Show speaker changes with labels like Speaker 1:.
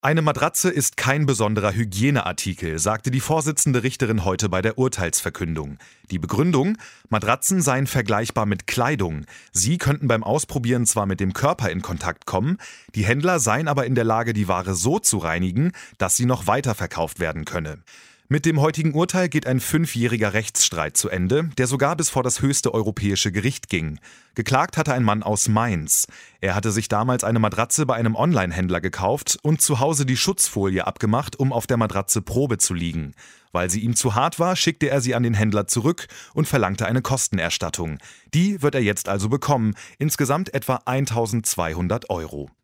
Speaker 1: Eine Matratze ist kein besonderer Hygieneartikel, sagte die Vorsitzende Richterin heute bei der Urteilsverkündung. Die Begründung: Matratzen seien vergleichbar mit Kleidung. Sie könnten beim Ausprobieren zwar mit dem Körper in Kontakt kommen, die Händler seien aber in der Lage, die Ware so zu reinigen, dass sie noch weiterverkauft werden könne. Mit dem heutigen Urteil geht ein 5-jähriger Rechtsstreit zu Ende, der sogar bis vor das höchste europäische Gericht ging. Geklagt hatte ein Mann aus Mainz. Er hatte sich damals eine Matratze bei einem Online-Händler gekauft und zu Hause die Schutzfolie abgemacht, um auf der Matratze Probe zu liegen. Weil sie ihm zu hart war, schickte er sie an den Händler zurück und verlangte eine Kostenerstattung. Die wird er jetzt also bekommen, insgesamt etwa 1.200 €.